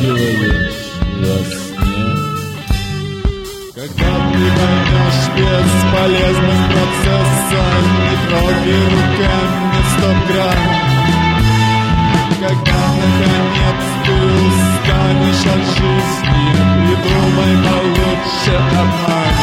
вздрагиваешь во сне. Когда ты поймешь бесполезность процесса, не трогай руками стоп-грамм. Когда наконец ты устанешь от жизни, придумай получше обман.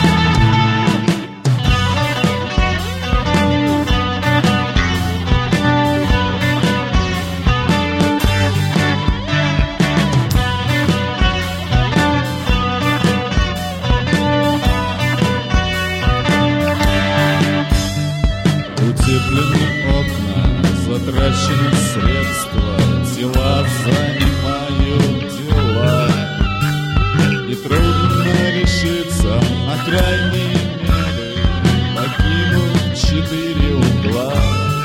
Утеплены окна, затрачены средства, дела занимают дела. И трудно решиться, на крайней мере, покинуть 4 угла.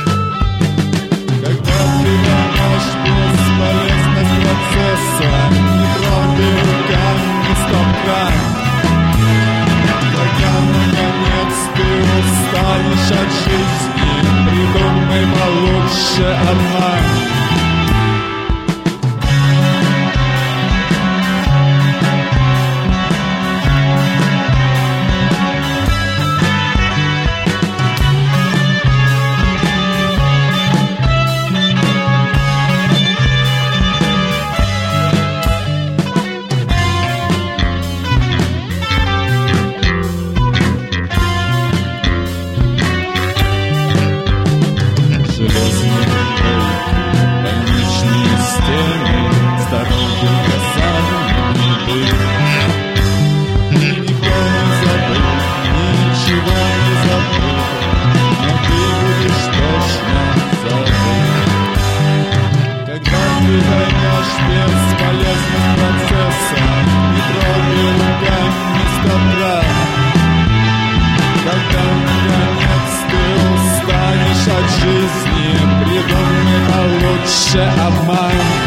Когда ты поймешь бесполезность процесса, не трогай руками стоп-кран. Когда наконец ты устанешь от жизни, придумай получше обман. Бесполезность процесса, не трогай руками стоп-кран. Когда наконец ты устанешь от жизни, придумай получше обман.